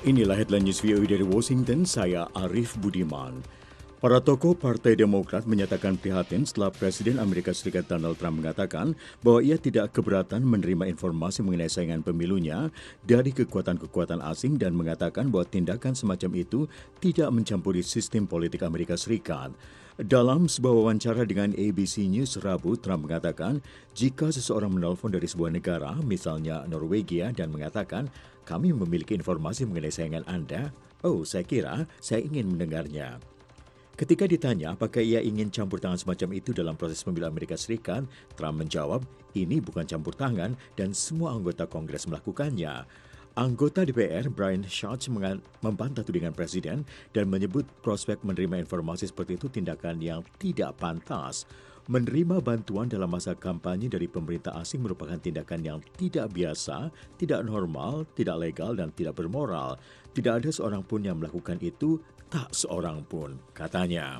Inilah headline news VOA dari Washington, saya Arif Budiman. Para tokoh Partai Demokrat menyatakan prihatin setelah Presiden Amerika Serikat Donald Trump mengatakan bahwa ia tidak keberatan menerima informasi mengenai saingan pemilunya dari kekuatan-kekuatan asing dan mengatakan bahwa tindakan semacam itu tidak mencampuri sistem politik Amerika Serikat. Dalam sebuah wawancara dengan ABC News Rabu, Trump mengatakan jika seseorang menelpon dari sebuah negara, misalnya Norwegia, dan mengatakan, kami memiliki informasi mengenai saingan Anda, saya kira saya ingin mendengarnya. Ketika ditanya apakah ia ingin campur tangan semacam itu dalam proses pemilu Amerika Serikat, Trump menjawab, ini bukan campur tangan dan semua anggota Kongres melakukannya. Anggota DPR Brian Schatz membantah tudingan Presiden dan menyebut prospek menerima informasi seperti itu tindakan yang tidak pantas. Menerima bantuan dalam masa kampanye dari pemerintah asing merupakan tindakan yang tidak biasa, tidak normal, tidak legal, dan tidak bermoral. Tidak ada seorang pun yang melakukan itu, tak seorang pun, katanya.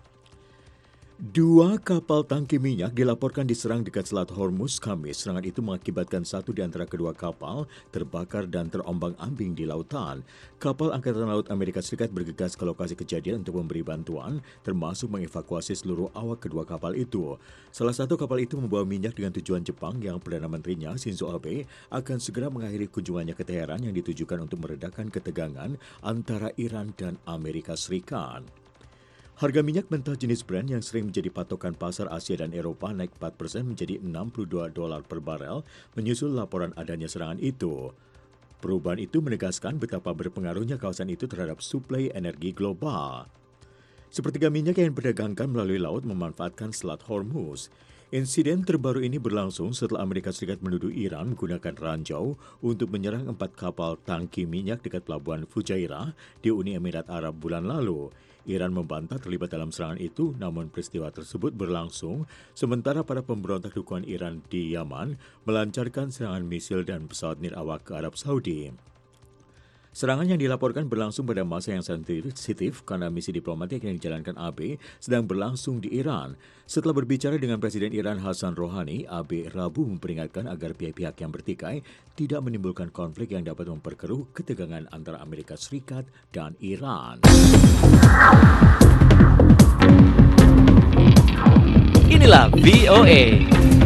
2 kapal tangki minyak dilaporkan diserang dekat Selat Hormuz Kamis. Serangan itu mengakibatkan satu di antara kedua kapal terbakar dan terombang-ambing di lautan. Kapal Angkatan Laut Amerika Serikat bergegas ke lokasi kejadian untuk memberi bantuan, termasuk mengevakuasi seluruh awak kedua kapal itu. Salah satu kapal itu membawa minyak dengan tujuan Jepang yang Perdana Menterinya Shinzo Abe akan segera mengakhiri kunjungannya ke Teheran yang ditujukan untuk meredakan ketegangan antara Iran dan Amerika Serikat. Harga minyak mentah jenis Brent yang sering menjadi patokan pasar Asia dan Eropa naik 4% menjadi $62 per barel menyusul laporan adanya serangan itu. Perubahan itu menegaskan betapa berpengaruhnya kawasan itu terhadap suplai energi global. Sepertiga minyak yang diperdagangkan melalui laut memanfaatkan Selat Hormuz. Insiden terbaru ini berlangsung setelah Amerika Serikat menuduh Iran menggunakan ranjau untuk menyerang 4 kapal tangki minyak dekat pelabuhan Fujairah di Uni Emirat Arab bulan lalu. Iran membantah terlibat dalam serangan itu, namun peristiwa tersebut berlangsung sementara para pemberontak dukungan Iran di Yaman melancarkan serangan misil dan pesawat nirawak ke Arab Saudi. Serangan yang dilaporkan berlangsung pada masa yang sensitif karena misi diplomatik yang dijalankan Abe sedang berlangsung di Iran. Setelah berbicara dengan Presiden Iran Hassan Rouhani, Abe Rabu memperingatkan agar pihak-pihak yang bertikai tidak menimbulkan konflik yang dapat memperkeruh ketegangan antara Amerika Serikat dan Iran. Inilah VOA.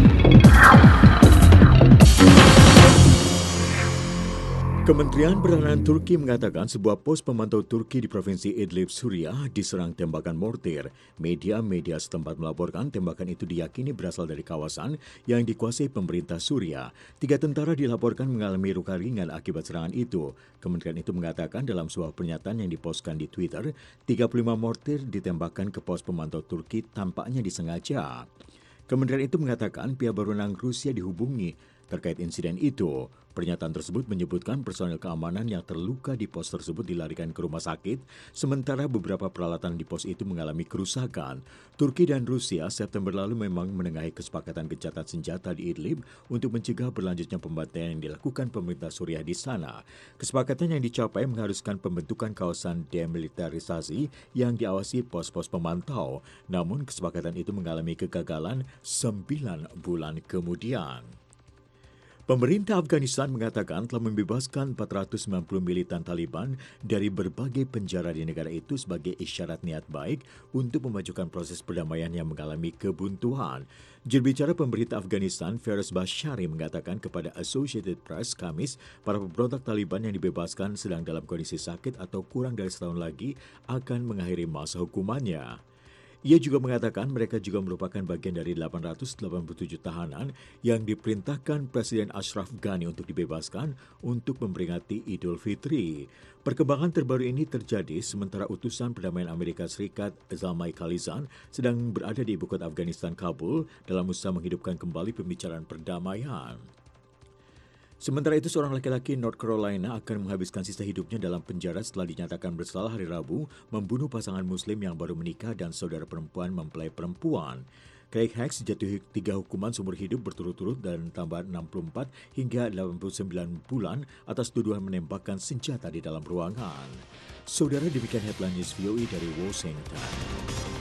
Kementerian Pertahanan Turki mengatakan sebuah pos pemantau Turki di Provinsi Idlib, Suriah diserang tembakan mortir. Media-media setempat melaporkan tembakan itu diyakini berasal dari kawasan yang dikuasai pemerintah Suriah. 3 tentara dilaporkan mengalami luka ringan akibat serangan itu. Kementerian itu mengatakan dalam sebuah pernyataan yang dipostkan di Twitter, 35 mortir ditembakkan ke pos pemantau Turki tampaknya disengaja. Kementerian itu mengatakan pihak berwenang Rusia dihubungi terkait insiden itu. Pernyataan tersebut menyebutkan personel keamanan yang terluka di pos tersebut dilarikan ke rumah sakit, sementara beberapa peralatan di pos itu mengalami kerusakan. Turki dan Rusia September lalu memang menengahi kesepakatan gencatan senjata di Idlib untuk mencegah berlanjutnya pembantaian yang dilakukan pemerintah Suriah di sana. Kesepakatan yang dicapai mengharuskan pembentukan kawasan demilitarisasi yang diawasi pos-pos pemantau. Namun kesepakatan itu mengalami kegagalan 9 bulan kemudian. Pemerintah Afghanistan mengatakan telah membebaskan 490 militan Taliban dari berbagai penjara di negara itu sebagai isyarat niat baik untuk memajukan proses perdamaian yang mengalami kebuntuan. Jurubicara pemerintah Afghanistan, Feroz Bashari, mengatakan kepada Associated Press Kamis, para pemberontak Taliban yang dibebaskan sedang dalam kondisi sakit atau kurang dari setahun lagi akan mengakhiri masa hukumannya. Ia juga mengatakan mereka juga merupakan bagian dari 887 tahanan yang diperintahkan Presiden Ashraf Ghani untuk dibebaskan untuk memperingati Idul Fitri. Perkembangan terbaru ini terjadi sementara utusan perdamaian Amerika Serikat Zalmay Khalilzad sedang berada di ibu kota Afghanistan, Kabul, dalam usaha menghidupkan kembali pembicaraan perdamaian. Sementara itu, seorang laki-laki North Carolina akan menghabiskan sisa hidupnya dalam penjara setelah dinyatakan bersalah hari Rabu membunuh pasangan Muslim yang baru menikah dan saudara perempuan mempelai perempuan. Craig Hicks dijatuhi 3 hukuman seumur hidup berturut-turut dan tambah 64 hingga 89 bulan atas tuduhan menembakkan senjata di dalam ruangan. Saudara, demikian headline news VOA dari Washington.